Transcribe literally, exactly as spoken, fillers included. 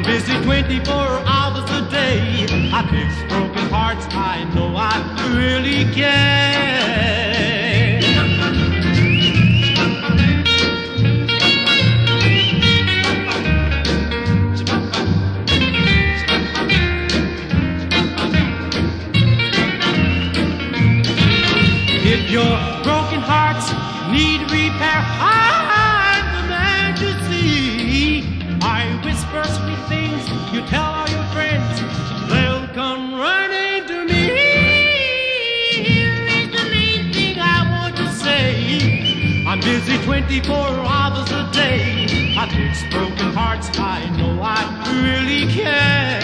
I'm busy twenty-four hours a day. I fix broken hearts, I know I really can. If your broken hearts need repair, I'm the man to see. I whisper sweet things, you tell all your friends, they'll come running to me. Here is the main thing I want to say. I'm busy twenty-four hours a day. I fix broken hearts, I know I really can.